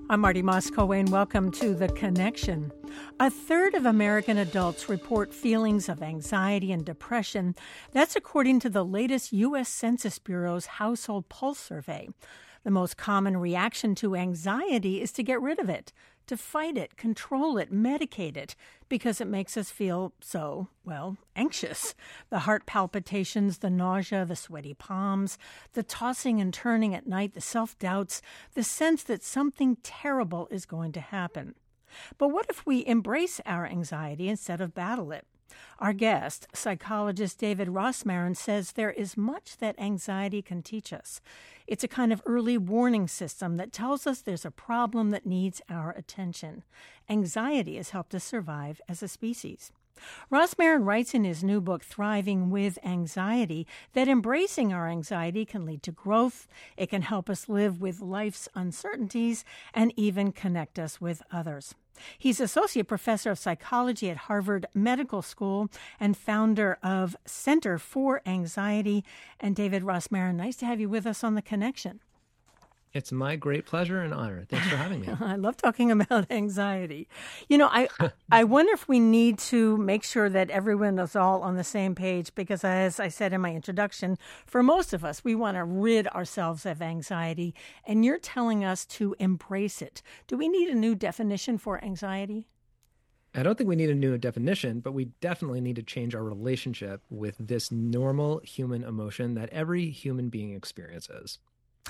I'm Marty Moscow, and welcome to The Connection. A third of American adults report feelings of anxiety and depression. That's according to the latest U.S. Census Bureau's Household Pulse Survey. The most common reaction to anxiety is to get rid of it, to fight it, control it, medicate it, because it makes us feel so, anxious. The heart palpitations, the nausea, the sweaty palms, the tossing and turning at night, the self-doubts, the sense that something terrible is going to happen. But what if we embrace our anxiety instead of battle it? Our guest, psychologist David Rosmarin, says there is much that anxiety can teach us. It's a kind of early warning system that tells us there's a problem that needs our attention. Anxiety has helped us survive as a species. Rosmarin writes in his new book, Thriving with Anxiety, that embracing our anxiety can lead to growth, it can help us live with life's uncertainties, and even connect us with others. He's associate professor of psychology at Harvard Medical School and founder of Center for Anxiety. And David Rosmarin, nice to have you with us on The Connection. It's my great pleasure and honor. Thanks for having me. I love talking about anxiety. You know, I wonder if we need to make sure that everyone is all on the same page because, as I said in my introduction, for most of us, we want to rid ourselves of anxiety, and you're telling us to embrace it. Do we need a new definition for anxiety? I don't think we need a new definition, but we definitely need to change our relationship with this normal human emotion that every human being experiences.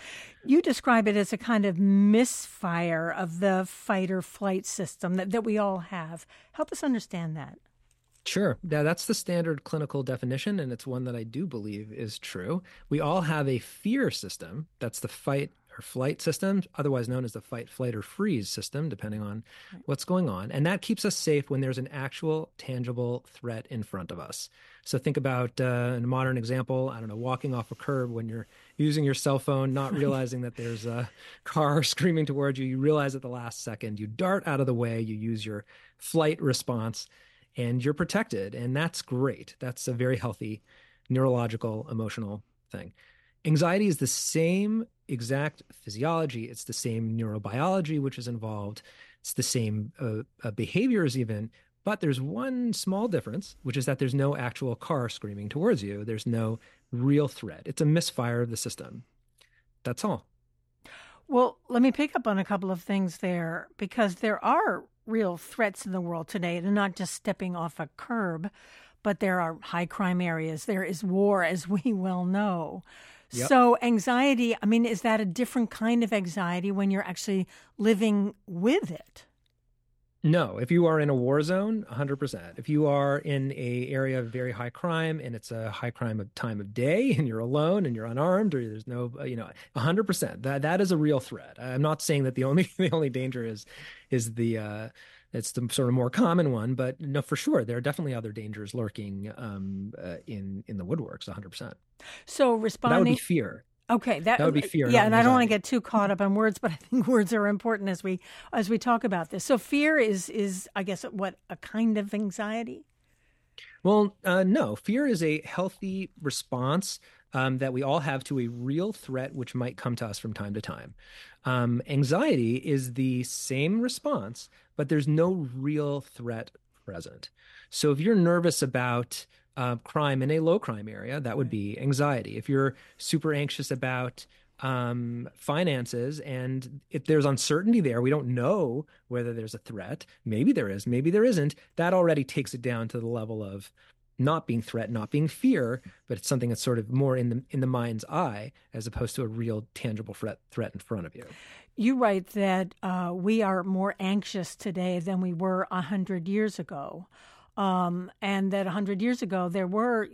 You describe it as a kind of misfire of the fight or flight system that we all have. Help us understand that. Sure. Now, that's the standard clinical definition, and it's one that I do believe is true. We all have a fear system. That's the fight or flight system, otherwise known as the fight, flight, or freeze system, depending on what's going on. And that keeps us safe when there's an actual, tangible threat in front of us. So think about a modern example, walking off a curb when you're using your cell phone, not realizing that there's a car screaming towards you. You realize at the last second, you dart out of the way, you use your flight response, and you're protected. And that's great. That's a very healthy neurological, emotional thing. Anxiety is the same exact physiology. It's the same neurobiology, which is involved. It's the same behaviors even. But there's one small difference, which is that there's no actual car screaming towards you. There's no real threat. It's a misfire of the system. That's all. Well, let me pick up on a couple of things there, because there are real threats in the world today. They're not just stepping off a curb, but there are high crime areas. There is war, as we well know. Yep. So anxiety, is that a different kind of anxiety when you're actually living with it? No. If you are in a war zone, 100%. If you are in an area of very high crime and it's a high crime time of day and you're alone and you're unarmed or there's no, 100%. That is a real threat. I'm not saying that the only danger is it's the sort of more common one, but no, for sure, there are definitely other dangers lurking in the woodworks, 100%. So responding, that would be fear. Okay, that would be fear. Yeah, and I don't want to get too caught up on words, but I think words are important as we talk about this. So fear is I guess a kind of anxiety? Well, no. Fear is a healthy response that we all have to a real threat which might come to us from time to time. Anxiety is the same response, but there's no real threat present. So if you're nervous about crime in a low crime area, that would be anxiety. If you're super anxious about finances and if there's uncertainty there, we don't know whether there's a threat. Maybe there is, maybe there isn't. That already takes it down to the level of not being threat, not being fear, but it's something that's sort of more in the mind's eye as opposed to a real tangible threat in front of you. You write that we are more anxious today than we were 100 years ago. And that 100 years ago, there were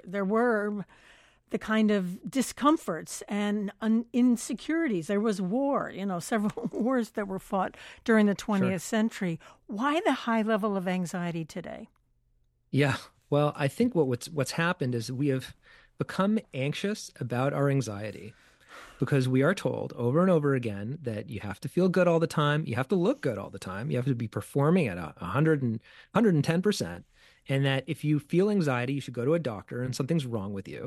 the kind of discomforts and insecurities. There was war, several wars that were fought during the 20th century. Why the high level of anxiety today? Yeah, well, I think what's happened is we have become anxious about our anxiety because we are told over and over again that you have to feel good all the time. You have to look good all the time. You have to be performing at 110%. And that if you feel anxiety, you should go to a doctor and something's wrong with you.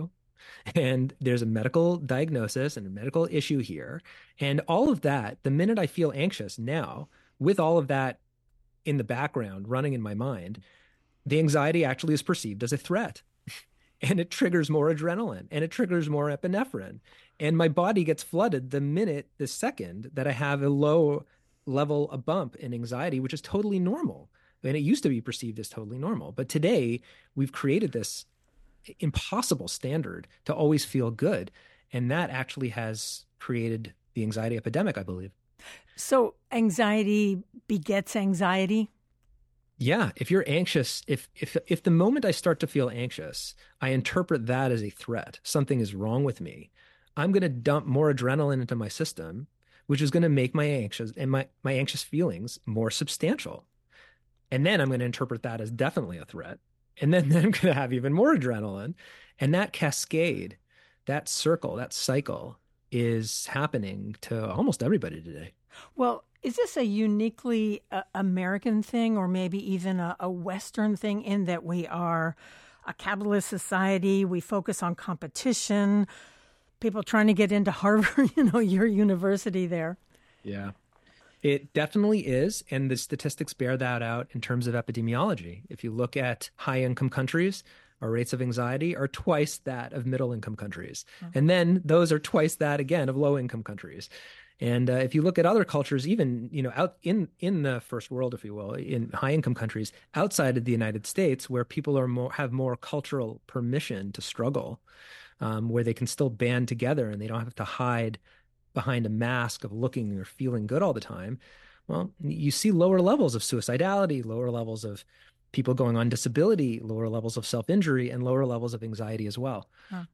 And there's a medical diagnosis and a medical issue here. And all of that, the minute I feel anxious now, with all of that in the background running in my mind, the anxiety actually is perceived as a threat. And it triggers more adrenaline and it triggers more epinephrine. And my body gets flooded the second that I have a low level, a bump in anxiety, which is totally normal. And it used to be perceived as totally normal. But today we've created this impossible standard to always feel good. And that actually has created the anxiety epidemic, I believe. So anxiety begets anxiety? Yeah, if you're anxious, if the moment I start to feel anxious, I interpret that as a threat, something is wrong with me, I'm going to dump more adrenaline into my system, which is going to make my anxious feelings more substantial. And then I'm going to interpret that as definitely a threat. And then I'm going to have even more adrenaline. And that cascade, that circle, that cycle is happening to almost everybody today. Well, is this a uniquely American thing or maybe even a Western thing in that we are a capitalist society? We focus on competition, people trying to get into Harvard, your university there. Yeah, it definitely is. And the statistics bear that out in terms of epidemiology. If you look at high income countries, our rates of anxiety are twice that of middle income countries. Oh. And then those are twice that again of low income countries. And if you look at other cultures, even out in the first world, if you will, in high income countries outside of the United States, where people have more cultural permission to struggle, where they can still band together and they don't have to hide behind a mask of looking or feeling good all the time. Well, you see lower levels of suicidality, lower levels of people going on disability, lower levels of self-injury, and lower levels of anxiety as well. Huh.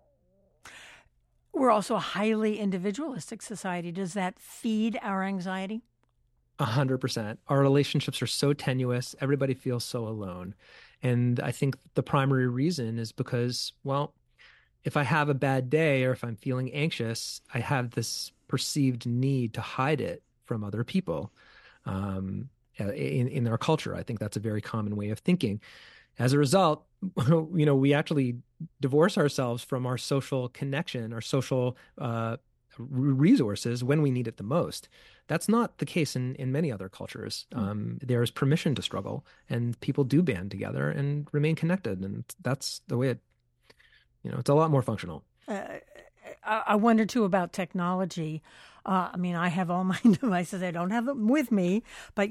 We're also a highly individualistic society. Does that feed our anxiety? 100%. Our relationships are so tenuous. Everybody feels so alone. And I think the primary reason is because, well, if I have a bad day or if I'm feeling anxious, I have this perceived need to hide it from other people. In our culture, I think that's a very common way of thinking. As a result, we actually divorce ourselves from our social connection, our social resources when we need it the most. That's not the case in many other cultures. There is permission to struggle, and people do band together and remain connected. And that's the way it's a lot more functional. I wonder too about technology. I have all my devices. I don't have them with me, but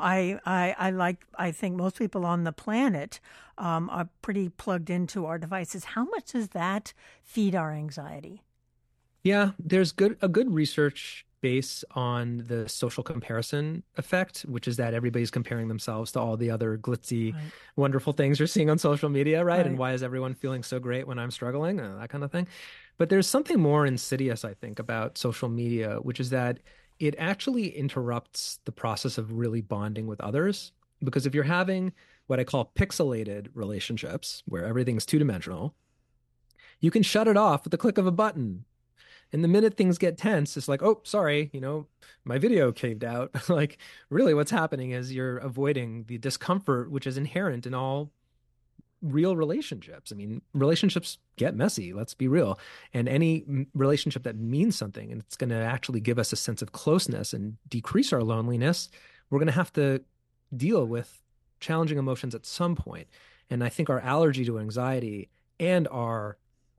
I think most people on the planet are pretty plugged into our devices. How much does that feed our anxiety? Yeah, there's a good research base on the social comparison effect, which is that everybody's comparing themselves to all the other glitzy, right, wonderful things you're seeing on social media, right? And why is everyone feeling so great when I'm struggling? That kind of thing. But there's something more insidious, I think, about social media, which is that it actually interrupts the process of really bonding with others. Because if you're having what I call pixelated relationships, where everything's two-dimensional, you can shut it off with the click of a button. And the minute things get tense, it's like, oh, sorry, my video caved out. Like, really what's happening is you're avoiding the discomfort, which is inherent in all real relationships. I mean, relationships get messy, let's be real. And any relationship that means something and it's going to actually give us a sense of closeness and decrease our loneliness, we're going to have to deal with challenging emotions at some point. And I think our allergy to anxiety and our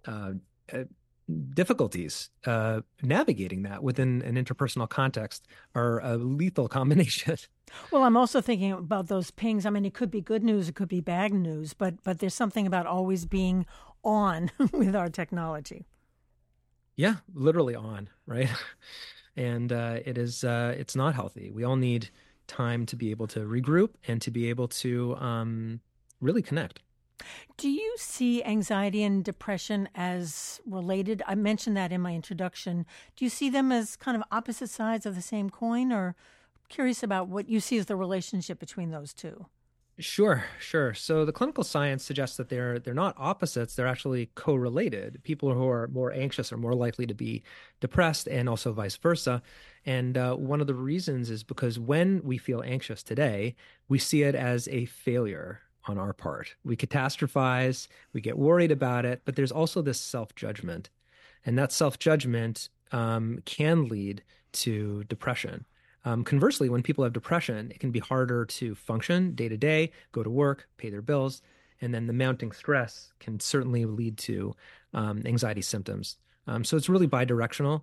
difficulties navigating that within an interpersonal context are a lethal combination. Well, I'm also thinking about those pings. I mean, it could be good news, it could be bad news, but there's something about always being on with our technology. Yeah, literally on, right? And it's not healthy. We all need time to be able to regroup and to be able to really connect. Do you see anxiety and depression as related? I mentioned that in my introduction. Do you see them as kind of opposite sides of the same coin, or curious about what you see as the relationship between those two? Sure. So the clinical science suggests that they're not opposites, they're actually correlated. People who are more anxious are more likely to be depressed, and also vice versa. And one of the reasons is because when we feel anxious today, we see it as a failure on our part. We catastrophize, we get worried about it, but there's also this self-judgment. And that self-judgment can lead to depression. Conversely, when people have depression, it can be harder to function day to day, go to work, pay their bills, and then the mounting stress can certainly lead to anxiety symptoms. So it's really bidirectional.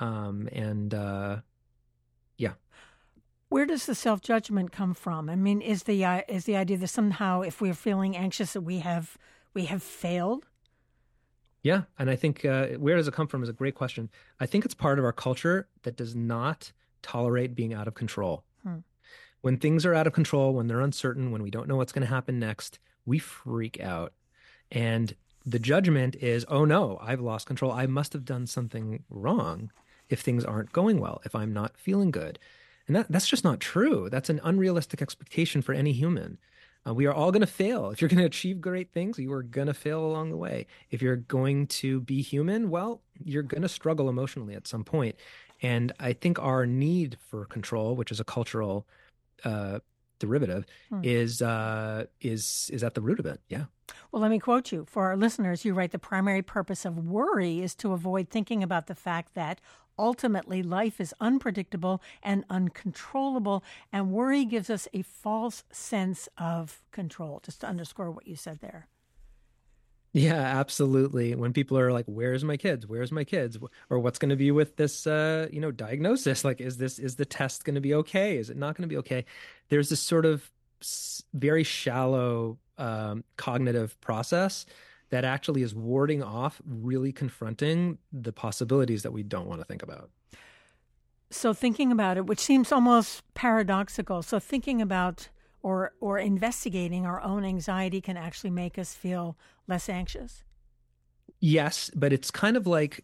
Yeah. Where does the self-judgment come from? I mean, is the idea that somehow if we're feeling anxious that we have failed? Yeah, and I think where does it come from is a great question. I think it's part of our culture that does not tolerate being out of control. When things are out of control, when they're uncertain, when we don't know what's going to happen next, we freak out. And the judgment is, oh no, I've lost control. I must have done something wrong if things aren't going well, if I'm not feeling good. And that's just not true. That's an unrealistic expectation for any human. We are all going to fail. If you're going to achieve great things, you are going to fail along the way. If you're going to be human, well, you're going to struggle emotionally at some point. And I think our need for control, which is a cultural derivative, is at the root of it. Yeah. Well, let me quote you. For our listeners, you write, the primary purpose of worry is to avoid thinking about the fact that ultimately life is unpredictable and uncontrollable, and worry gives us a false sense of control. Just to underscore what you said there. Yeah, absolutely. When people are like, where's my kids? Where's my kids? Or what's going to be with this, diagnosis? Like, is the test going to be okay? Is it not going to be okay? There's this sort of very shallow cognitive process that actually is warding off really confronting the possibilities that we don't want to think about. So thinking about it, which seems almost paradoxical, so thinking about or investigating our own anxiety can actually make us feel less anxious? Yes, but it's kind of like,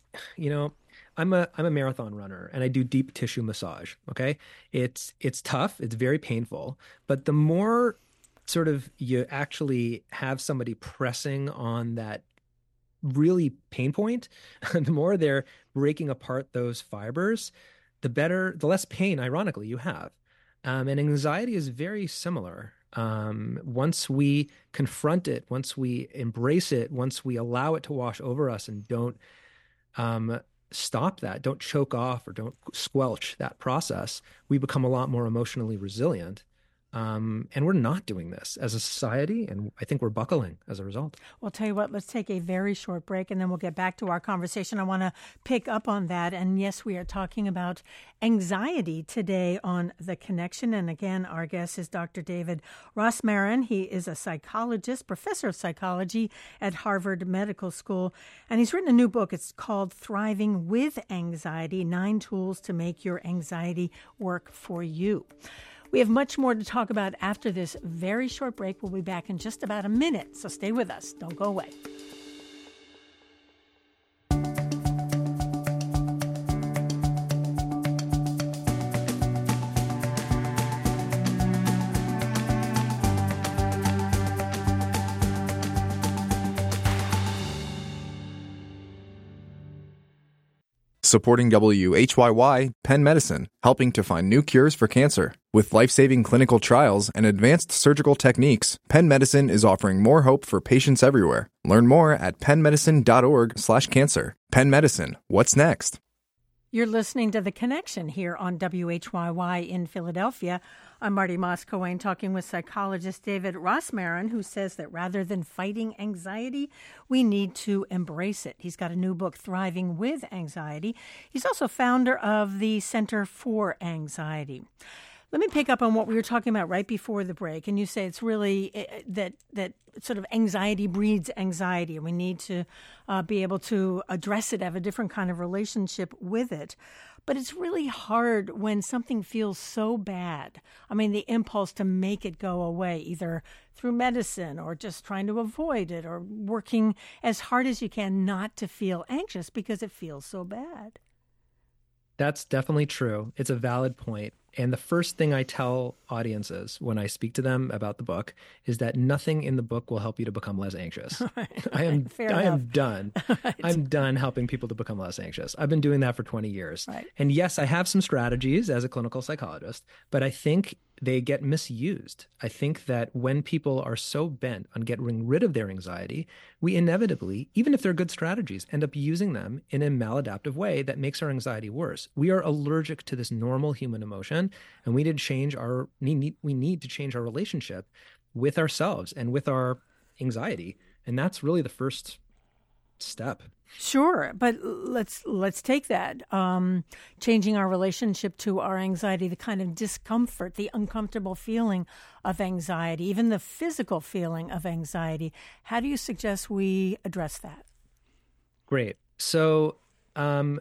I'm a marathon runner and I do deep tissue massage, okay? It's tough, it's very painful, but the more sort of you actually have somebody pressing on that really pain point, the more they're breaking apart those fibers, the less pain, ironically, you have. And anxiety is very similar. Once we confront it, once we embrace it, once we allow it to wash over us and don't stop that, don't choke off or don't squelch that process, we become a lot more emotionally resilient. And we're not doing this as a society, and I think we're buckling as a result. Well, I'll tell you what, let's take a very short break, and then we'll get back to our conversation. I want to pick up on that. And yes, we are talking about anxiety today on The Connection. And again, our guest is Dr. David Rosmarin. He is a psychologist, professor of psychology at Harvard Medical School. And he's written a new book. It's called Thriving with Anxiety, 9 Tools to Make Your Anxiety Work for You. We have much more to talk about after this very short break. We'll be back in just about a minute, so stay with us. Don't go away. Supporting WHYY, Penn Medicine, helping to find new cures for cancer. With life-saving clinical trials and advanced surgical techniques, Penn Medicine is offering more hope for patients everywhere. Learn more at pennmedicine.org/cancer. Penn Medicine, what's next? You're listening to The Connection here on WHYY in Philadelphia. I'm Marty Moss-Coane talking with psychologist David Rosmarin, who says that rather than fighting anxiety, we need to embrace it. He's got a new book, Thriving with Anxiety. He's also founder of the Center for Anxiety. Let me pick up on what we were talking about right before the break. And you say it's really that sort of anxiety breeds anxiety. And we need to be able to address it, have a different kind of relationship with it. But it's really hard when something feels so bad. I mean, the impulse to make it go away, either through medicine or just trying to avoid it or working as hard as you can not to feel anxious because it feels so bad. That's definitely true. It's a valid point. And the first thing I tell audiences when I speak to them about the book is that nothing in the book will help you to become less anxious. I am done. Right. I'm done helping people to become less anxious. I've been doing that for 20 years. Right. And yes, I have some strategies as a clinical psychologist, but I think they get misused. I think that when people are so bent on getting rid of their anxiety, we inevitably, even if they're good strategies, end up using them in a maladaptive way that makes our anxiety worse. We are allergic to this normal human emotion, and we need to change our relationship with ourselves and with our anxiety. And that's really the first step. Sure, but let's take that. Changing our relationship to our anxiety, the kind of discomfort, the uncomfortable feeling of anxiety, even the physical feeling of anxiety. How do you suggest we address that? Great. So, I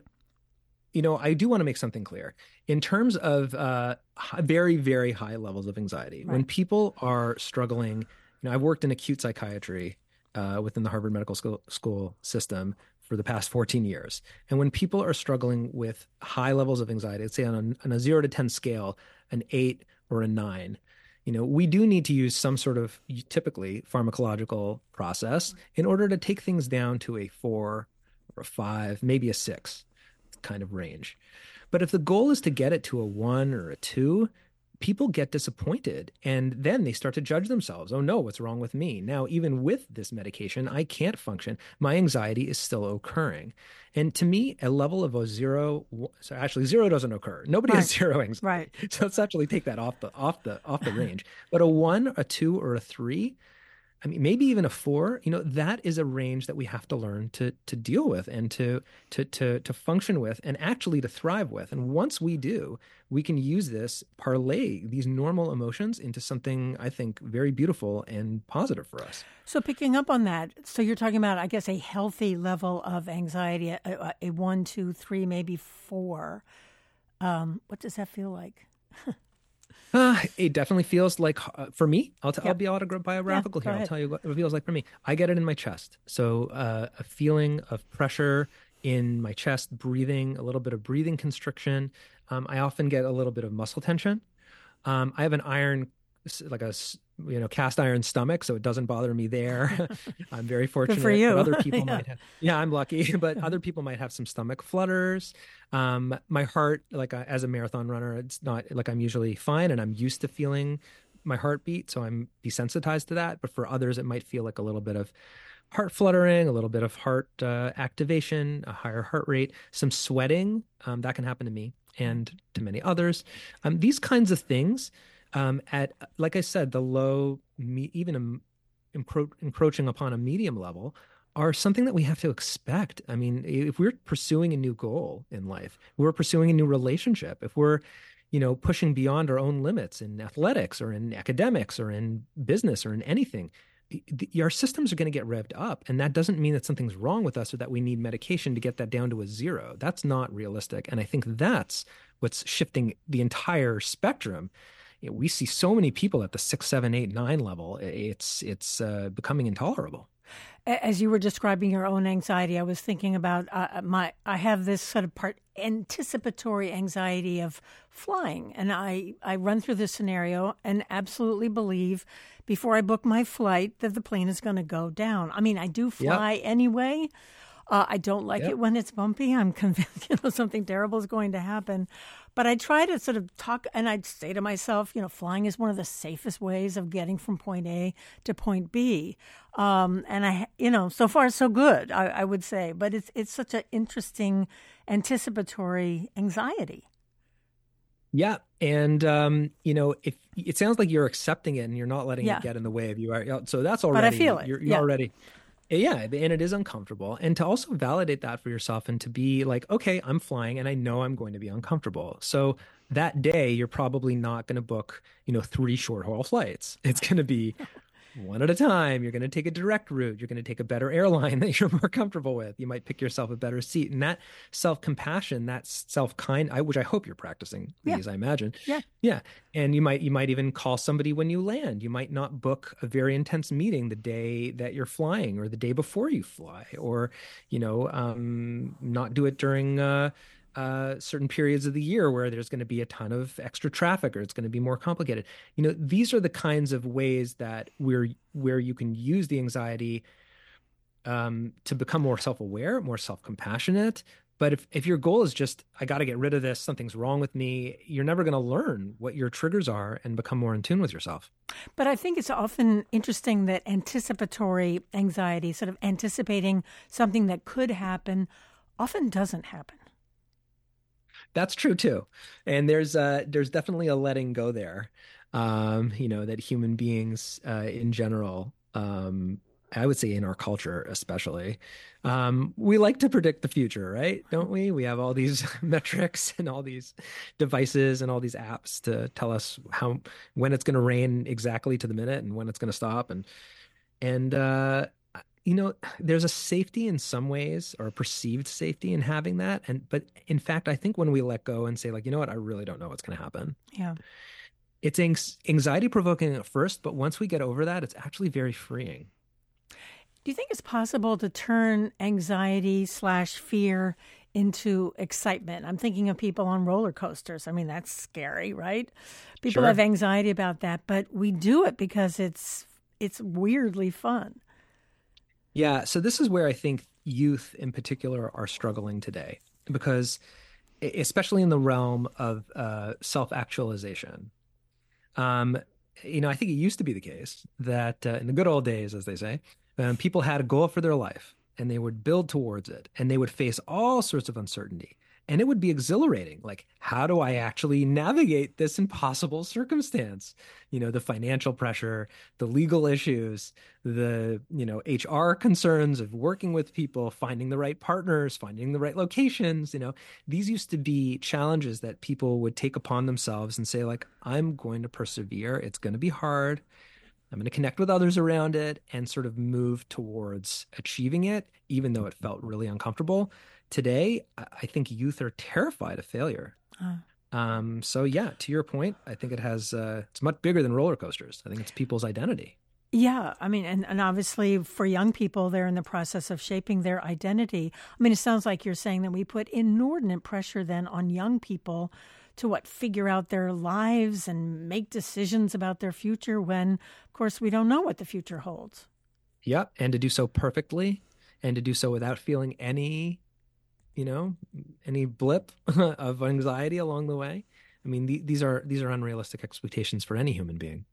do want to make something clear. In terms of very, very high levels of anxiety, Right. when people are struggling, I've worked in acute psychiatry within the Harvard Medical School system for the past 14 years. And when people are struggling with high levels of anxiety, let's say on a 0 to 10 scale, an 8 or a 9, we do need to use some sort of typically pharmacological process in order to take things down to a 4 or a 5, maybe a 6 kind of range. But if the goal is to get it to a 1 or a 2, people get disappointed and then they start to judge themselves. Oh no, what's wrong with me? Now, even with this medication, I can't function. My anxiety is still occurring. And to me, a level of a 0, so actually 0 doesn't occur. Nobody has 0 anxiety. Right. So let's actually take that off the range. But a 1, a 2, or a 3, maybe even a 4, that is a range that we have to learn to deal with and to function with and actually to thrive with. And once we do, we can use this, parlay these normal emotions into something, I think, very beautiful and positive for us. So picking up on that, so you're talking about, I guess, a healthy level of anxiety, a 1, 2, 3, maybe 4. What does that feel like? It definitely feels like, for me, I'll be autobiographical here. I'll tell you what it feels like for me. I get it in my chest. So a feeling of pressure in my chest, breathing, a little bit of breathing constriction. I often get a little bit of muscle tension. I have an cast iron stomach, so it doesn't bother me there. I'm very fortunate. Good for you. But other people might have. Yeah, I'm lucky. But other people might have some stomach flutters. My heart, as a marathon runner, it's not like I'm usually fine, and I'm used to feeling my heartbeat, so I'm desensitized to that. But for others, it might feel like a little bit of heart fluttering, a little bit of heart activation, a higher heart rate, some sweating. That can happen to me and to many others. These kinds of things. At, like I said, the low, even encroaching upon a medium level, are something that we have to expect. If we're pursuing a new goal in life, we're pursuing a new relationship, if we're, pushing beyond our own limits in athletics or in academics or in business or in anything, our systems are going to get revved up. And that doesn't mean that something's wrong with us or that we need medication to get that down to a 0. That's not realistic. And I think that's what's shifting the entire spectrum. We see so many people at the 6, 7, 8, 9 level. It's becoming intolerable. As you were describing your own anxiety, I was thinking about I have this sort of anticipatory anxiety of flying. And I run through this scenario and absolutely believe before I book my flight that the plane is going to go down. I do fly anyway. I don't like it when it's bumpy. I'm convinced, something terrible is going to happen. But I try to sort of talk, and I'd say to myself, flying is one of the safest ways of getting from point A to point B. And so far so good, I would say. But it's such an interesting anticipatory anxiety. Yeah. And, if it sounds like you're accepting it and you're not letting it get in the way of you. So that's already, but I feel it. You're already. Yeah, and it is uncomfortable. And to also validate that for yourself and to be like, okay, I'm flying and I know I'm going to be uncomfortable. So that day, you're probably not going to book, 3 short-haul flights. It's going to be one at a time. You're going to take a direct route. You're going to take a better airline that you're more comfortable with. You might pick yourself a better seat. And that self-compassion, that self-kind, which I hope you're practicing these, I imagine. Yeah. And you might even call somebody when you land. You might not book a very intense meeting the day that you're flying or the day before you fly, or, not do it during certain periods of the year where there's going to be a ton of extra traffic or it's going to be more complicated. These are the kinds of ways that where you can use the anxiety to become more self-aware, more self-compassionate, But if your goal is just, I got to get rid of this, something's wrong with me, you're never going to learn what your triggers are and become more in tune with yourself. But I think it's often interesting that anticipatory anxiety, sort of anticipating something that could happen, often doesn't happen. That's true too. And there's definitely a letting go there. That human beings in general, I would say in our culture especially, we like to predict the future, right? Don't we? We have all these metrics and all these devices and all these apps to tell us when it's going to rain exactly to the minute and when it's going to stop. And there's a safety in some ways, or a perceived safety in having that. But in fact, I think when we let go and say, like, you know what, I really don't know what's going to happen. Yeah. It's anxiety provoking at first, but once we get over that, it's actually very freeing. Do you think it's possible to turn anxiety/fear into excitement? I'm thinking of people on roller coasters. I mean, that's scary, right? People Sure. have anxiety about that, but we do it because it's weirdly fun. Yeah, so this is where I think youth in particular are struggling today, because especially in the realm of self-actualization. I think it used to be the case that in the good old days, as they say, people had a goal for their life and they would build towards it, and they would face all sorts of uncertainty. And it would be exhilarating. Like, how do I actually navigate this impossible circumstance? The financial pressure, the legal issues, the, HR concerns of working with people, finding the right partners, finding the right locations. These used to be challenges that people would take upon themselves and say, like, I'm going to persevere. It's going to be hard. I'm going to connect with others around it and sort of move towards achieving it, even though it felt really uncomfortable. Today, I think youth are terrified of failure. So yeah, to your point, I think it's much bigger than roller coasters. I think it's people's identity. Yeah, I mean, and obviously for young people, they're in the process of shaping their identity. I mean, it sounds like you're saying that we put inordinate pressure then on young people to figure out their lives and make decisions about their future when, of course, we don't know what the future holds. Yeah, and to do so perfectly, and to do so without feeling any blip of anxiety along the way. I mean, these are unrealistic expectations for any human being.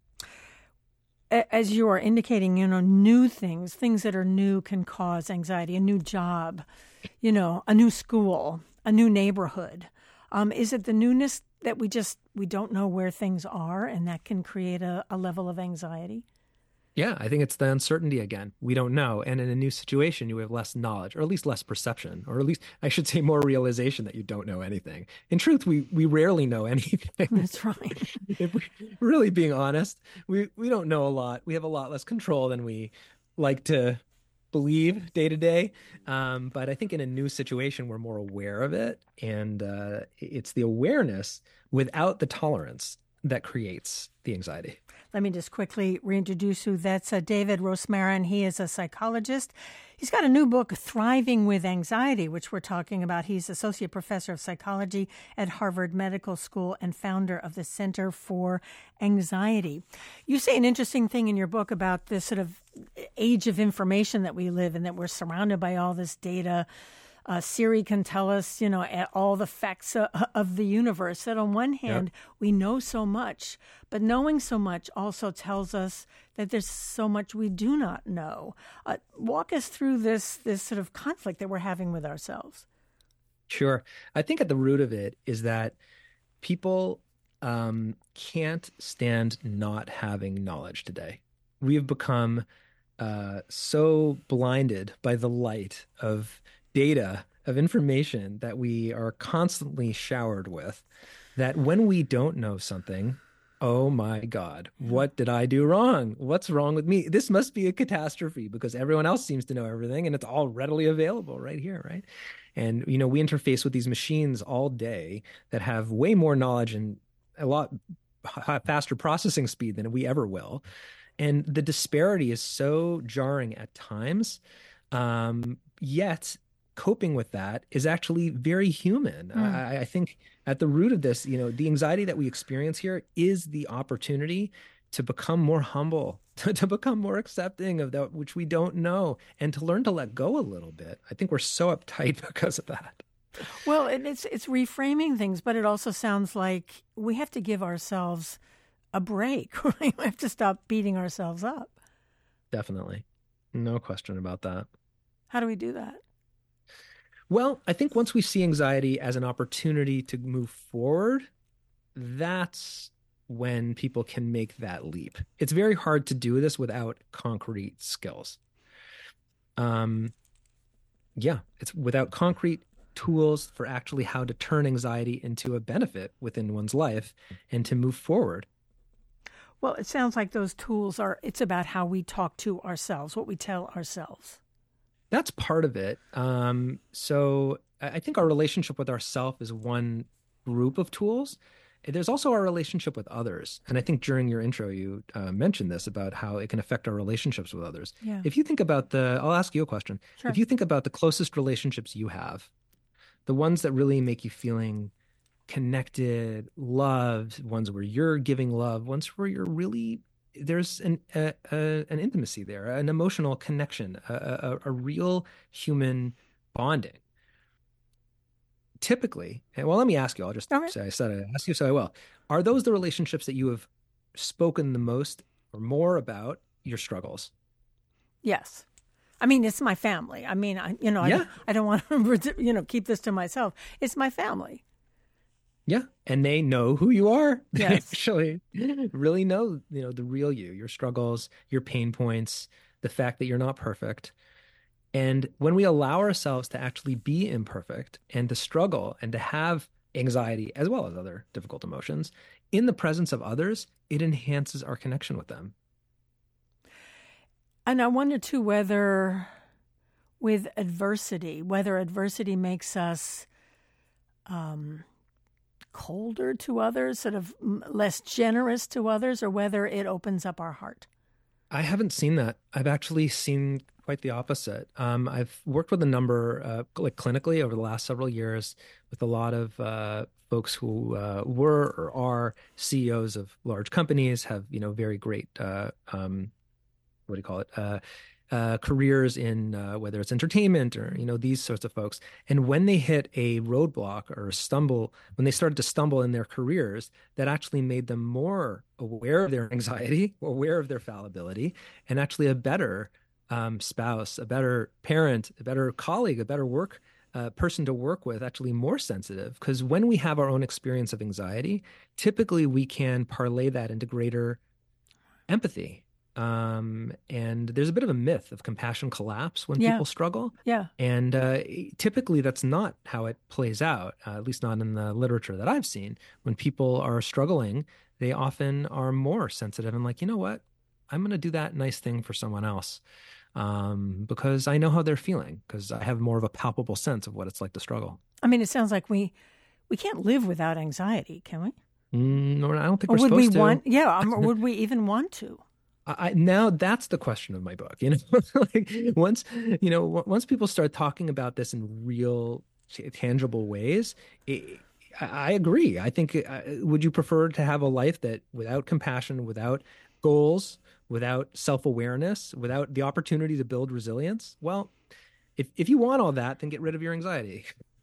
As you are indicating, new things that are new can cause anxiety. A new job, a new school, a new neighborhood. Is it the newness that we don't know where things are, and that can create a level of anxiety? Yeah, I think it's the uncertainty again. We don't know. And in a new situation, you have less knowledge, or at least less perception, or at least I should say more realization that you don't know anything. In truth, we rarely know anything. That's right. If we're really being honest, we don't know a lot. We have a lot less control than we like to believe day to day. But I think in a new situation, we're more aware of it. And it's the awareness without the tolerance that creates the anxiety. Let me just quickly reintroduce you. That's David Rosmarin. He is a psychologist. He's got a new book, Thriving with Anxiety, which we're talking about. He's associate professor of psychology at Harvard Medical School and founder of the Center for Anxiety. You say an interesting thing in your book about this sort of age of information that we live in, that we're surrounded by all this data. Siri can tell us, all the facts of the universe. That on one hand, we know so much, but knowing so much also tells us that there's so much we do not know. Walk us through this sort of conflict that we're having with ourselves. Sure. I think at the root of it is that people can't stand not having knowledge today. We have become so blinded by the light of data, of information that we are constantly showered with, that when we don't know something, oh my God, what did I do wrong? What's wrong with me? This must be a catastrophe because everyone else seems to know everything and it's all readily available right here, right? And, we interface with these machines all day that have way more knowledge and a lot faster processing speed than we ever will. And the disparity is so jarring at times, yet coping with that is actually very human. I think at the root of this, the anxiety that we experience here is the opportunity to become more humble, to become more accepting of that which we don't know, and to learn to let go a little bit. I think we're so uptight because of that. Well, and it's reframing things, but it also sounds like we have to give ourselves a break, right? We have to stop beating ourselves up. Definitely. No question about that. How do we do that? Well, I think once we see anxiety as an opportunity to move forward, that's when people can make that leap. It's very hard to do this without concrete skills. Yeah, it's without concrete tools for actually how to turn anxiety into a benefit within one's life and to move forward. Well, it sounds like those tools it's about how we talk to ourselves, what we tell ourselves. That's part of it. So I think our relationship with ourself is one group of tools. There's also our relationship with others. And I think during your intro, you mentioned this about how it can affect our relationships with others. Yeah. If you think about I'll ask you a question. Sure. If you think about the closest relationships you have, the ones that really make you feeling connected, loved, ones where you're giving love, ones where you're really, there's an intimacy there, an emotional connection, a real human bonding. Typically, well, let me ask you, I'll just say I said I ask you, so I will. Are those the relationships that you have spoken the most or more about your struggles? Yes. I mean, it's my family. I mean, I don't want to, keep this to myself. It's my family. Yeah. And they know who you are. Yes. They actually really know, the real you, your struggles, your pain points, the fact that you're not perfect. And when we allow ourselves to actually be imperfect and to struggle and to have anxiety as well as other difficult emotions in the presence of others, it enhances our connection with them. And I wonder too whether adversity makes us colder to others, sort of less generous to others, or whether it opens up our heart. I haven't seen that. I've actually seen quite the opposite. I've worked with a number, clinically over the last several years with a lot of folks who were or are CEOs of large companies, have, very great, careers in whether it's entertainment or, these sorts of folks. And when they hit a roadblock or when they started to stumble in their careers, that actually made them more aware of their anxiety, aware of their fallibility, and actually a better spouse, a better parent, a better colleague, a better person to work with, actually more sensitive. Because when we have our own experience of anxiety, typically we can parlay that into greater empathy. And there's a bit of a myth of compassion collapse when people struggle. Yeah. And typically that's not how it plays out, at least not in the literature that I've seen. When people are struggling, they often are more sensitive and like, you know what? I'm going to do that nice thing for someone else because I know how they're feeling, because I have more of a palpable sense of what it's like to struggle. I mean, it sounds like we can't live without anxiety, can we? No, I don't think we're supposed to. Would we even want to? Now that's the question of my book. Like once people start talking about this in real tangible ways, I agree. I think, would you prefer to have a life that without compassion, without goals, without self-awareness, without the opportunity to build resilience? Well, if you want all that, then get rid of your anxiety.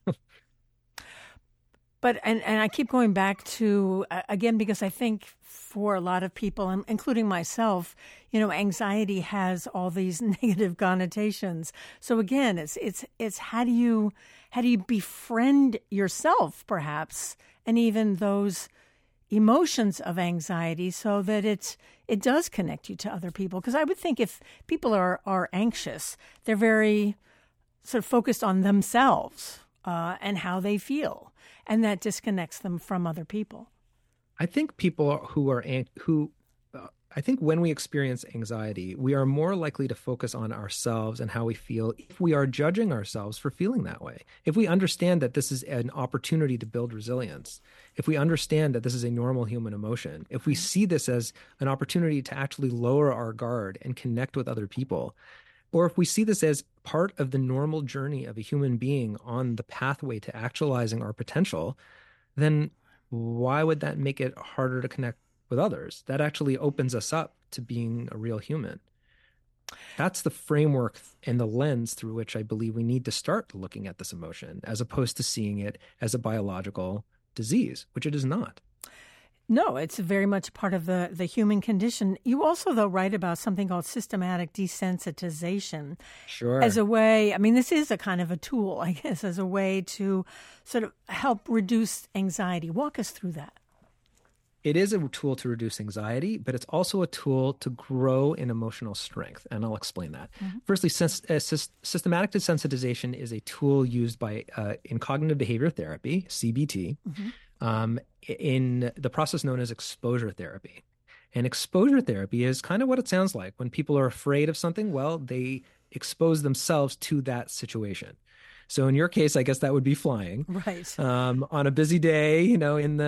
But and I keep going back to, again, because I think for a lot of people, including myself, anxiety has all these negative connotations. So again, it's how do you befriend yourself, perhaps, and even those emotions of anxiety, so that it does connect you to other people. Because I would think if people are anxious, they're very sort of focused on themselves and how they feel. And that disconnects them from other people. I think people I think when we experience anxiety, we are more likely to focus on ourselves and how we feel if we are judging ourselves for feeling that way. If we understand that this is an opportunity to build resilience, if we understand that this is a normal human emotion, if we see this as an opportunity to actually lower our guard and connect with other people, or if we see this as part of the normal journey of a human being on the pathway to actualizing our potential, then why would that make it harder to connect with others? That actually opens us up to being a real human. That's the framework and the lens through which I believe we need to start looking at this emotion, as opposed to seeing it as a biological disease, which it is not. No, it's very much part of the human condition. You also, though, write about something called systematic desensitization. Sure. As a way, I mean, this is a kind of a tool, I guess, as a way to sort of help reduce anxiety. Walk us through that. It is a tool to reduce anxiety, but it's also a tool to grow in emotional strength. And I'll explain that. Mm-hmm. Firstly, systematic desensitization is a tool used by in cognitive behavior therapy, CBT, in the process known as exposure therapy. And exposure therapy is kind of what it sounds like. When people are afraid of something, well, they expose themselves to that situation. So in your case, I guess that would be flying, right? On a busy day, in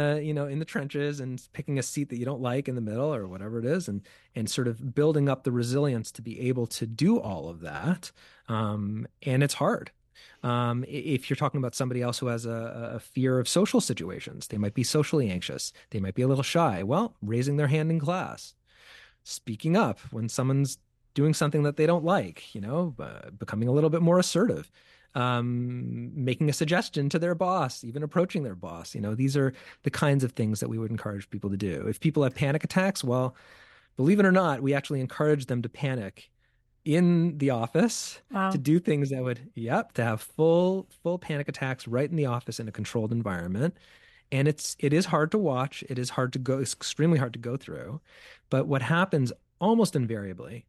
the trenches, and picking a seat that you don't like in the middle or whatever it is, and sort of building up the resilience to be able to do all of that. And it's hard. If you're talking about somebody else who has a fear of social situations, they might be socially anxious. They might be a little shy. Well, raising their hand in class, speaking up when someone's doing something that they don't like, becoming a little bit more assertive. Making a suggestion to their boss, even approaching their boss. These are the kinds of things that we would encourage people to do. If people have panic attacks, well, believe it or not, we actually encourage them to panic in the office. Wow. To do things that would, to have full panic attacks right in the office in a controlled environment. And it is hard to watch. It is hard to go, it's extremely hard to go through. But what happens almost invariably,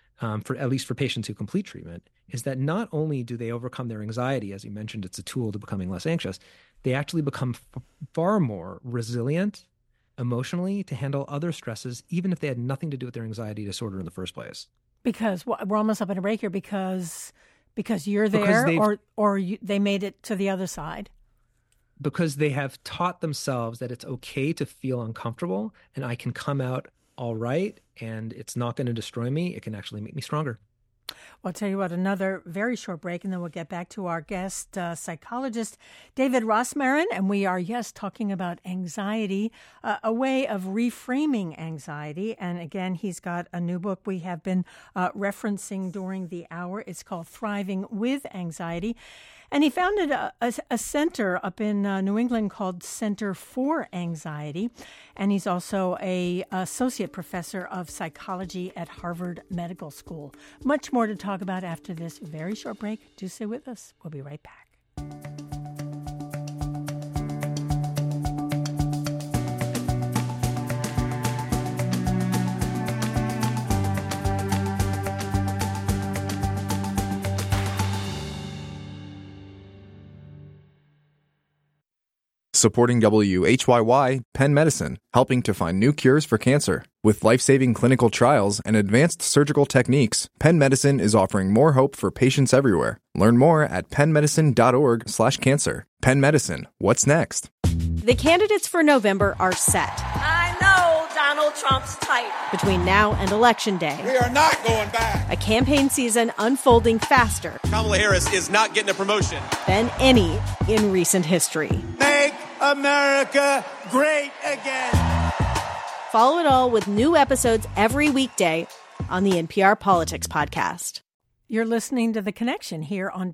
at least for patients who complete treatment, is that not only do they overcome their anxiety, as you mentioned, it's a tool to becoming less anxious, they actually become far more resilient emotionally to handle other stresses, even if they had nothing to do with their anxiety disorder in the first place. Because we're almost up in a break here, because you're there, they made it to the other side. Because they have taught themselves that it's okay to feel uncomfortable, and I can come out all right, and it's not going to destroy me. It can actually make me stronger. Well, I'll tell you what, another very short break, and then we'll get back to our guest, psychologist David Rosmarin, and we are, talking about anxiety, a way of reframing anxiety. And again, he's got a new book we have been referencing during the hour. It's called Thriving with Anxiety. And he founded a center up in New England called Center for Anxiety. And he's also an associate professor of psychology at Harvard Medical School. Much more to talk about after this very short break. Do stay with us. We'll be right back. Supporting WHYY, Penn Medicine, helping to find new cures for cancer. With life-saving clinical trials and advanced surgical techniques, Penn Medicine is offering more hope for patients everywhere. Learn more at pennmedicine.org/cancer. Penn Medicine, what's next? The candidates for November are set. I know Donald Trump's type. Between now and Election Day, we are not going back. A campaign season unfolding faster. Kamala Harris is not getting a promotion Than any in recent history. Make America great again. Follow it all with new episodes every weekday on the NPR Politics Podcast. You're listening to The Connection here on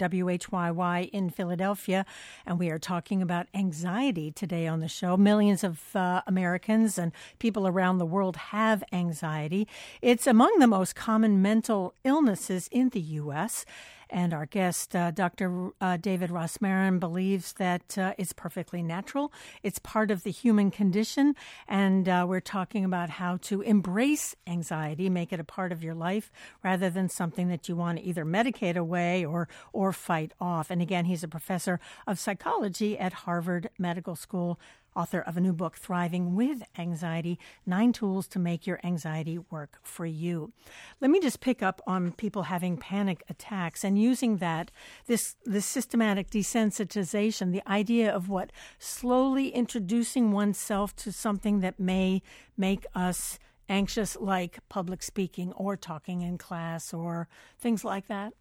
WHYY in Philadelphia, and we are talking about anxiety today on the show. Millions of Americans and people around the world have anxiety. It's among the most common mental illnesses in the U.S., and our guest, Dr. David Rosmarin, believes that it's perfectly natural. It's part of the human condition. And we're talking about how to embrace anxiety, make it a part of your life, rather than something that you want to either medicate away or fight off. And again, he's a professor of psychology at Harvard Medical School, author of a new book, Thriving with Anxiety, 9 Tools to Make Your Anxiety Work for You. Let me just pick up on people having panic attacks and using this systematic desensitization, the idea of slowly introducing oneself to something that may make us anxious, like public speaking or talking in class or things like that.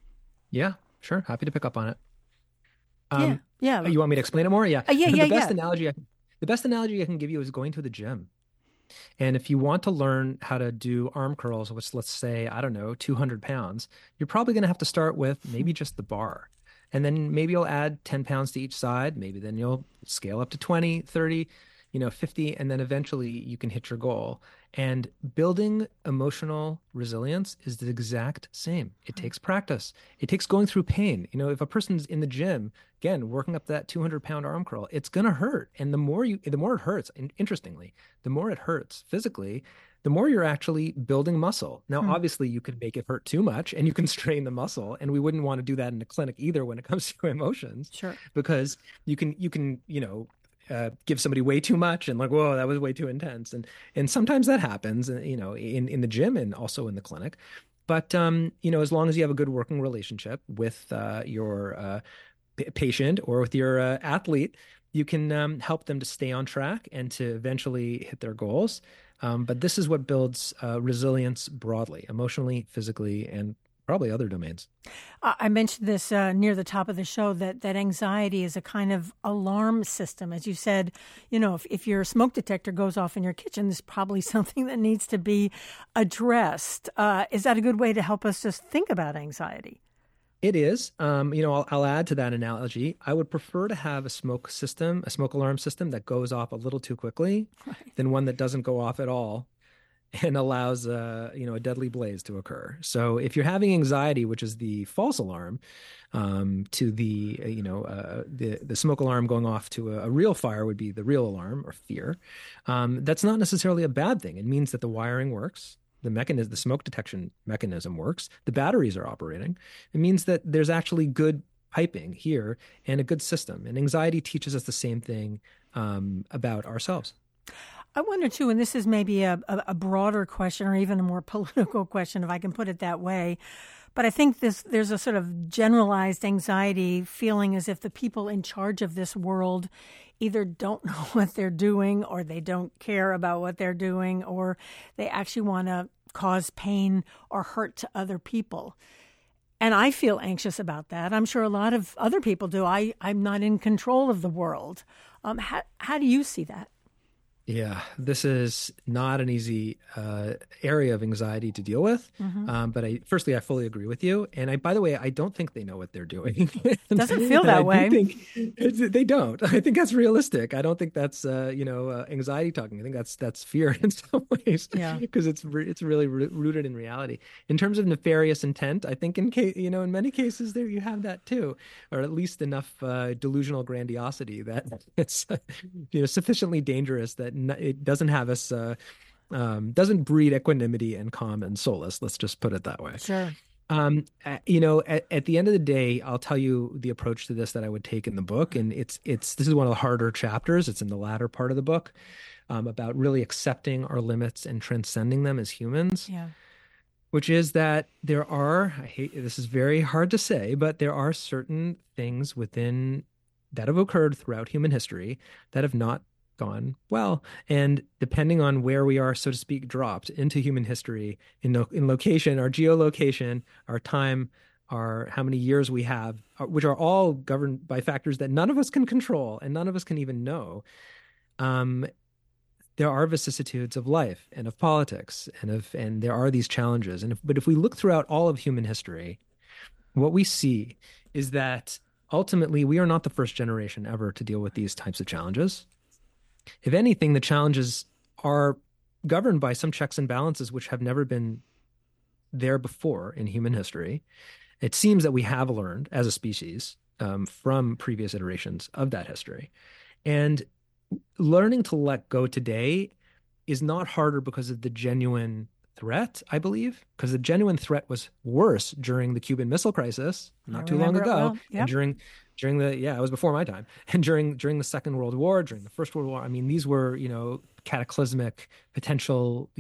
Yeah, sure. Happy to pick up on it. Yeah. You want me to explain it more? Yeah. The best analogy I can give you is going to the gym. And if you want to learn how to do arm curls, which let's say, I don't know, 200 pounds, you're probably going to have to start with maybe just the bar. And then maybe you'll add 10 pounds to each side. Maybe then you'll scale up to 20, 30, 50, and then eventually you can hit your goal. And building emotional resilience is the exact same. It takes practice. It takes going through pain. If a person's in the gym, again, working up that 200-pound arm curl, it's going to hurt. And the more it hurts, and interestingly, the more it hurts physically, the more you're actually building muscle. Now, obviously, you could make it hurt too much and you can strain the muscle. And we wouldn't want to do that in a clinic either when it comes to emotions. Sure. Because you can give somebody way too much and like, whoa, that was way too intense. And sometimes that happens, in the gym and also in the clinic. But, as long as you have a good working relationship with your patient or with your athlete, you can help them to stay on track and to eventually hit their goals. But this is what builds resilience broadly, emotionally, physically, and probably other domains. I mentioned this near the top of the show, that anxiety is a kind of alarm system. As you said, if your smoke detector goes off in your kitchen, there's probably something that needs to be addressed. Is that a good way to help us just think about anxiety? It is. I'll add to that analogy. I would prefer to have a smoke alarm system that goes off a little too quickly than one that doesn't go off at all and allows a deadly blaze to occur. So if you're having anxiety, which is the false alarm, to the smoke alarm going off to a real fire would be the real alarm or fear. That's not necessarily a bad thing. It means that the wiring works. The smoke detection mechanism works. The batteries are operating. It means that there's actually good piping here and a good system. And anxiety teaches us the same thing about ourselves. I wonder, too, and this is maybe a broader question or even a more political question, if I can put it that way, but I think there's a sort of generalized anxiety feeling as if the people in charge of this world either don't know what they're doing or they don't care about what they're doing or they actually want to cause pain or hurt to other people. And I feel anxious about that. I'm sure a lot of other people do. I'm not in control of the world. How do you see that? Yeah, this is not an easy area of anxiety to deal with. Mm-hmm. But firstly, I fully agree with you. And by the way, I don't think they know what they're doing. Doesn't feel that way. They don't. I think that's realistic. I don't think that's anxiety talking. I think that's fear in some ways. Yeah, because it's really rooted in reality. In terms of nefarious intent, I think in many cases there you have that too, or at least enough delusional grandiosity that it's sufficiently dangerous that it doesn't have us, doesn't breed equanimity and calm and solace. Let's just put it that way. Sure. At the end of the day, I'll tell you the approach to this that I would take in the book. And this is one of the harder chapters. It's in the latter part of the book, about really accepting our limits and transcending them as humans. Yeah. Which is that this is very hard to say, but there are certain things that have occurred throughout human history that have not gone well. And depending on where we are, so to speak, dropped into human history in location, our geolocation, our time, our how many years we have, which are all governed by factors that none of us can control and none of us can even know. There are vicissitudes of life and of politics and there are these challenges. But if we look throughout all of human history, what we see is that ultimately we are not the first generation ever to deal with these types of challenges. If anything, the challenges are governed by some checks and balances which have never been there before in human history. It seems that we have learned as a species from previous iterations of that history. And learning to let go today is not harder because of the genuine threat, I believe, because the genuine threat was worse during the Cuban Missile Crisis not too long ago. Well. Yep. And during it was before my time. And during the Second World War, during the First World War, I mean, these were, cataclysmic potential,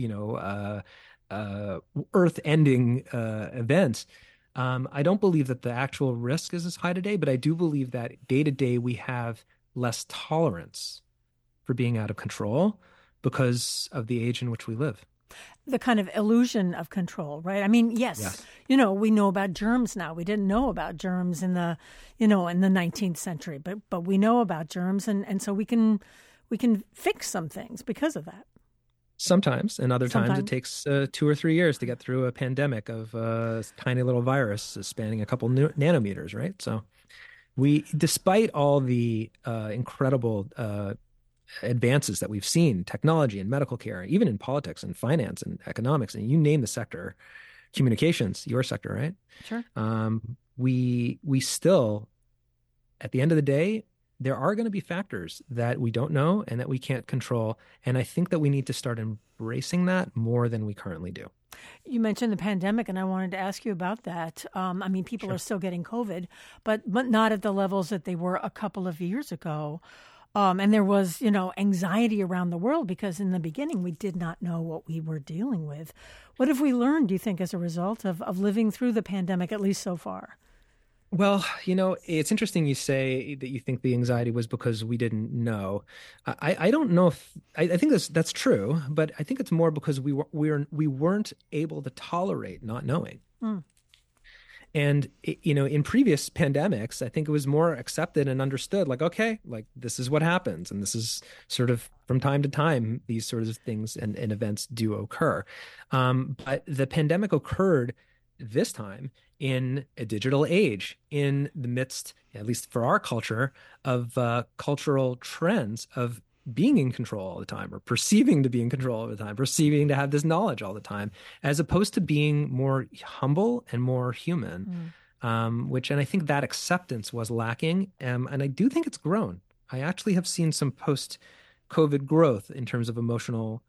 earth-ending events. I don't believe that the actual risk is as high today, but I do believe that day to day we have less tolerance for being out of control because of the age in which we live. The kind of illusion of control, right? I mean, yes. We know about germs now. We didn't know about germs in the 19th century, but we know about germs, and so we can fix some things because of that. Sometimes, and other times it Sometimes. takes 2 or 3 years to get through a pandemic of tiny little virus spanning a couple nanometers, right? So despite all the incredible advances that we've seen, technology and medical care, even in politics and finance and economics, and you name the sector, communications, your sector, right? Sure. We still, at the end of the day, there are going to be factors that we don't know and that we can't control. And I think that we need to start embracing that more than we currently do. You mentioned the pandemic, and I wanted to ask you about that. I mean, people are still getting COVID, but not at the levels that they were a couple of years ago. And there was, anxiety around the world because in the beginning we did not know what we were dealing with. What have we learned, do you think, as a result of living through the pandemic, at least so far? Well, it's interesting you say that you think the anxiety was because we didn't know. I don't know if I think that's true, but I think it's more because we weren't able to tolerate not knowing. Mm. And in previous pandemics, I think it was more accepted and understood. Like, okay, like this is what happens, and this is sort of from time to time these sorts of things and events do occur. But the pandemic occurred this time in a digital age, in the midst, at least for our culture, of cultural trends of being in control all the time, or perceiving to be in control all the time, perceiving to have this knowledge all the time, as opposed to being more humble and more human, and I think that acceptance was lacking. And I do think it's grown. I actually have seen some post-COVID growth in terms of emotional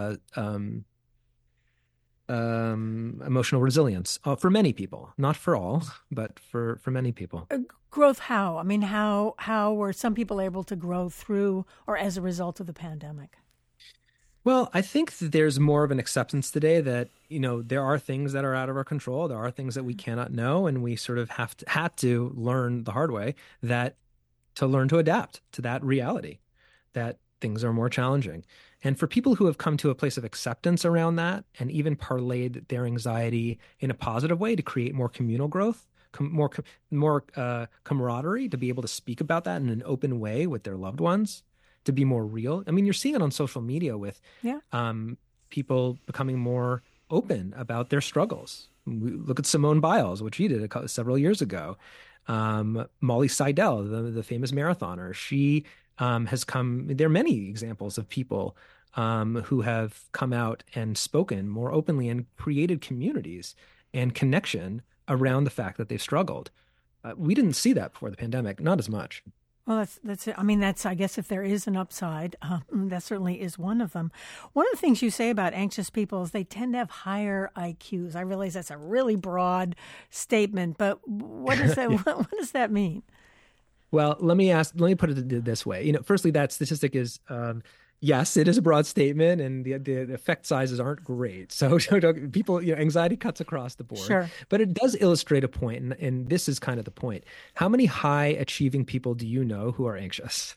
resilience for many people, not for all, but for many people. Growth how? I mean, how were some people able to grow through or as a result of the pandemic? Well, I think that there's more of an acceptance today that, there are things that are out of our control. There are things that we cannot know. And we sort of had to learn the hard way to learn to adapt to that reality, that things are more challenging. And for people who have come to a place of acceptance around that and even parlayed their anxiety in a positive way to create more communal growth, more camaraderie, to be able to speak about that in an open way with their loved ones, to be more real. I mean, you're seeing it on social media with people becoming more open about their struggles. Look at Simone Biles, which she did several years ago. Molly Seidel, the famous marathoner, she has come. There are many examples of people who have come out and spoken more openly and created communities and connection around the fact that they've struggled. We didn't see that before the pandemic, not as much. Well, that's it. I mean, I guess if there is an upside, that certainly is one of them. One of the things you say about anxious people is they tend to have higher IQs. I realize that's a really broad statement, but what does that what does that mean? Well, let me put it this way. Firstly, that statistic is, yes, it is a broad statement, and the effect sizes aren't great. So people, anxiety cuts across the board. Sure. But it does illustrate a point, and this is kind of the point. How many high achieving people do you know who are anxious?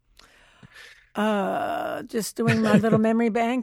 Just doing my little memory bank.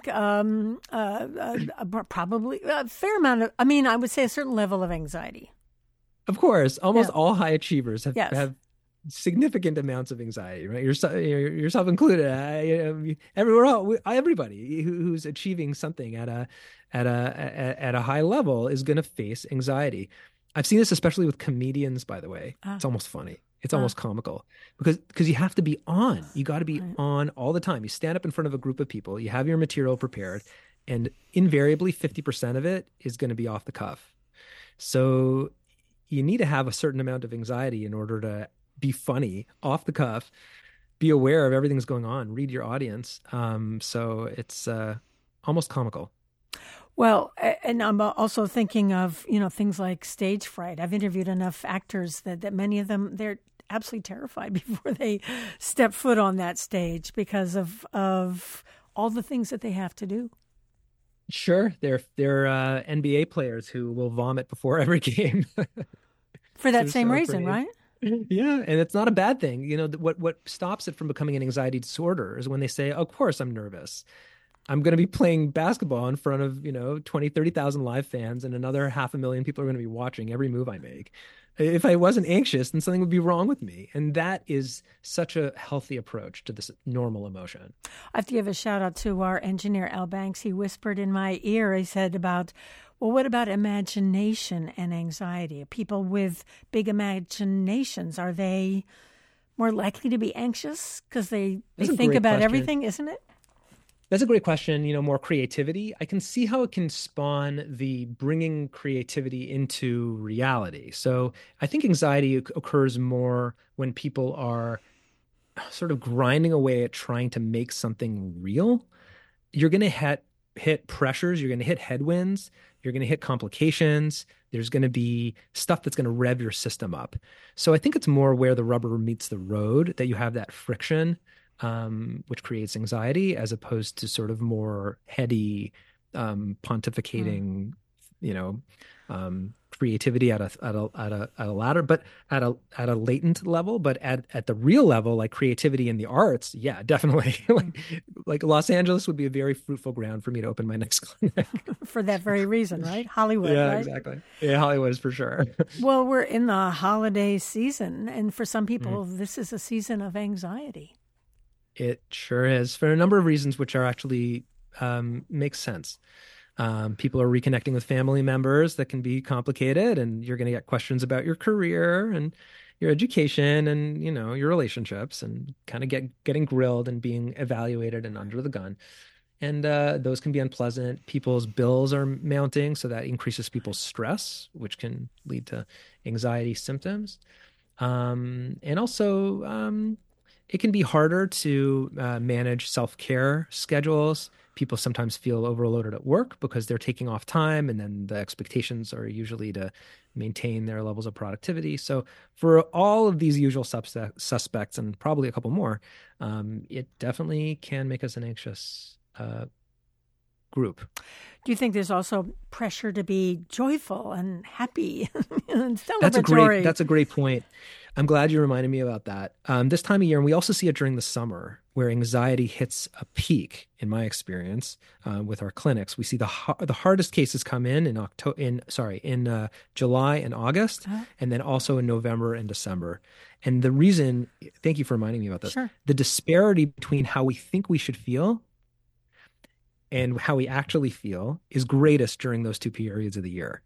Probably a fair amount of. I mean, I would say a certain level of anxiety. Of course, almost all high achievers have significant amounts of anxiety, right? Yourself included. Everybody who's achieving something at a high level is going to face anxiety. I've seen this especially with comedians, by the way. It's almost funny. It's almost comical because you have to be on. You got to be on all the time. You stand up in front of a group of people. You have your material prepared, and invariably 50% of it is going to be off the cuff. So you need to have a certain amount of anxiety in order to be funny, off the cuff, be aware of everything that's going on, read your audience. So it's almost comical. Well, and I'm also thinking of, things like stage fright. I've interviewed enough actors that many of them, they're absolutely terrified before they step foot on that stage because of all the things that they have to do. Sure. They're NBA players who will vomit before every game. For that same reason, right? Yeah, and it's not a bad thing. What stops it from becoming an anxiety disorder is when they say, "Of course I'm nervous." I'm going to be playing basketball in front of, 20, 30,000 live fans, and another 500,000 people are going to be watching every move I make. If I wasn't anxious, then something would be wrong with me. And that is such a healthy approach to this normal emotion. I have to give a shout out to our engineer, Al Banks. He whispered in my ear, he said what about imagination and anxiety? People with big imaginations, are they more likely to be anxious because they think about everything, isn't it? That's a great question. More creativity. I can see how it can spawn the bringing creativity into reality. So I think anxiety occurs more when people are sort of grinding away at trying to make something real. You're going to hit pressures. You're going to hit headwinds. You're going to hit complications. There's going to be stuff that's going to rev your system up. So I think it's more where the rubber meets the road that you have that friction, which creates anxiety, as opposed to sort of more heady, pontificating, creativity at a ladder, but at a latent level. But at the real level, like creativity in the arts, yeah, definitely. like Los Angeles would be a very fruitful ground for me to open my next clinic. For that very reason, right? Hollywood, yeah, right? Exactly. Yeah, Hollywood is for sure. Well, we're in the holiday season, and for some people, this is a season of anxiety. It sure is, for a number of reasons, which are actually makes sense. People are reconnecting with family members. That can be complicated, and you're going to get questions about your career and your education and, your relationships, and kind of getting grilled and being evaluated and under the gun. And those can be unpleasant. People's bills are mounting, so that increases people's stress, which can lead to anxiety symptoms. And also, it can be harder to manage self-care schedules. People sometimes feel overloaded at work because they're taking off time, and then the expectations are usually to maintain their levels of productivity. So for all of these usual suspects, and probably a couple more, it definitely can make us an anxious group. Do you think there's also pressure to be joyful and happy and celebratory? That's a great point. I'm glad you reminded me about that. This time of year, and we also see it during the summer, where anxiety hits a peak. In my experience, with our clinics, we see the hardest cases come in July and August, and then also in November and December. And the reason, thank you for reminding me about this. Sure. The disparity between how we think we should feel and how we actually feel is greatest during those two periods of the year.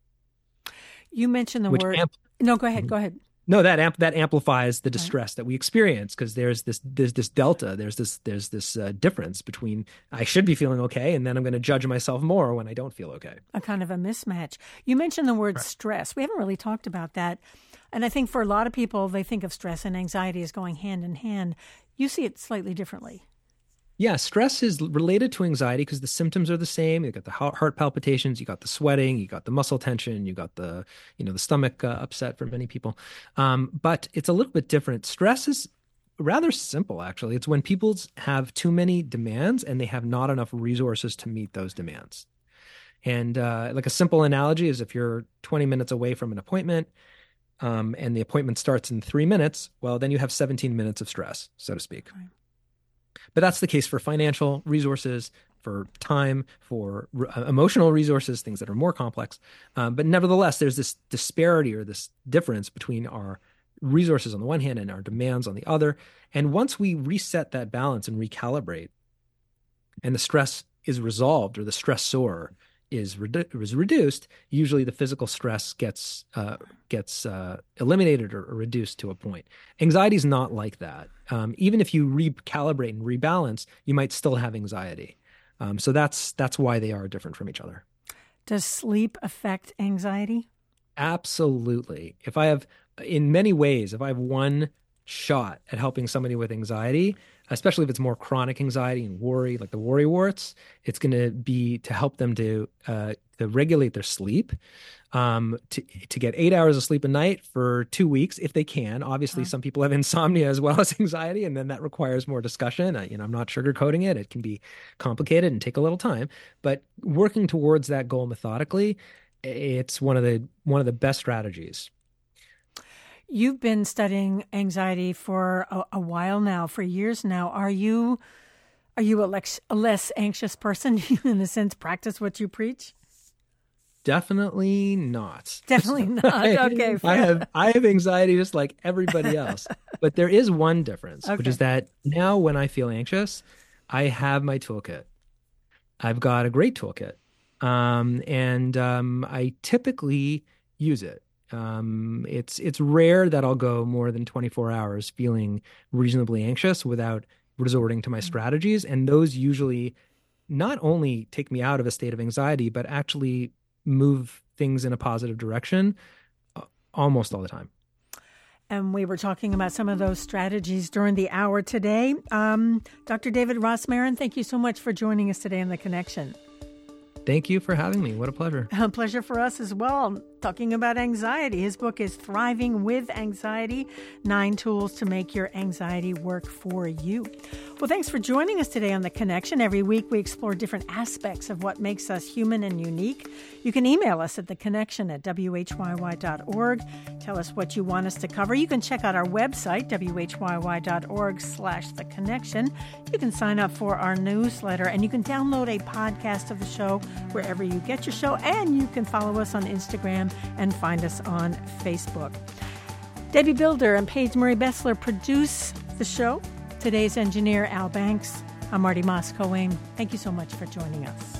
You mentioned the word. No, go ahead. Go ahead. No, that amplifies the distress that we experience, because there's this delta, there's this difference between I should be feeling okay, and then I'm going to judge myself more when I don't feel okay. A kind of a mismatch. You mentioned the word stress. We haven't really talked about that, and I think for a lot of people, they think of stress and anxiety as going hand in hand. You see it slightly differently. Yeah, stress is related to anxiety because the symptoms are the same. You got the heart palpitations, you got the sweating, you got the muscle tension, you got the stomach upset for many people. But it's a little bit different. Stress is rather simple, actually. It's when people have too many demands and they have not enough resources to meet those demands. And like a simple analogy is if you're 20 minutes away from an appointment, and the appointment starts in 3 minutes, well, then you have 17 minutes of stress, so to speak. Right. But that's the case for financial resources, for time, for emotional resources, things that are more complex. But nevertheless, there's this disparity or this difference between our resources on the one hand and our demands on the other. And once we reset that balance and recalibrate, and the stress is resolved, or the stressor is reduced, usually the physical stress gets eliminated or reduced to a point. Anxiety is not like that. Even if you recalibrate and rebalance, you might still have anxiety. So that's why they are different from each other. Does sleep affect anxiety? Absolutely. In many ways, if I have one shot at helping somebody with anxiety, especially if it's more chronic anxiety and worry, like the worry warts, it's going to be to help them to regulate their sleep, to get 8 hours of sleep a night for 2 weeks if they can. Obviously, some people have insomnia as well as anxiety, and then that requires more discussion. I'm not sugarcoating it. It can be complicated and take a little time, but working towards that goal methodically, it's one of the best strategies. You've been studying anxiety for a while now, for years now. Are you Are you a less anxious person? Do you, in a sense, practice what you preach? Definitely not. Definitely not. Okay. I have anxiety just like everybody else. But there is one difference, which is that now when I feel anxious, I have my toolkit. I've got a great toolkit. And I typically use it. It's rare that I'll go more than 24 hours feeling reasonably anxious without resorting to my strategies. And those usually not only take me out of a state of anxiety, but actually move things in a positive direction almost all the time. And we were talking about some of those strategies during the hour today. Dr. David Rosmarin, thank you so much for joining us today on The Connection. Thank you for having me. What a pleasure. A pleasure for us as well. Talking about anxiety. His book is Thriving with Anxiety, 9 Tools to Make Your Anxiety Work for You. Well, thanks for joining us today on The Connection. Every week we explore different aspects of what makes us human and unique. You can email us at theconnection@whyy.org. Tell us what you want us to cover. You can check out our website, whyy.org/theconnection. You can sign up for our newsletter, and you can download a podcast of the show wherever you get your show, and you can follow us on Instagram and find us on Facebook. Debbie Builder and Paige Murray Bessler produce the show. Today's engineer, Al Banks. I'm Marty Moscoe. Thank you so much for joining us.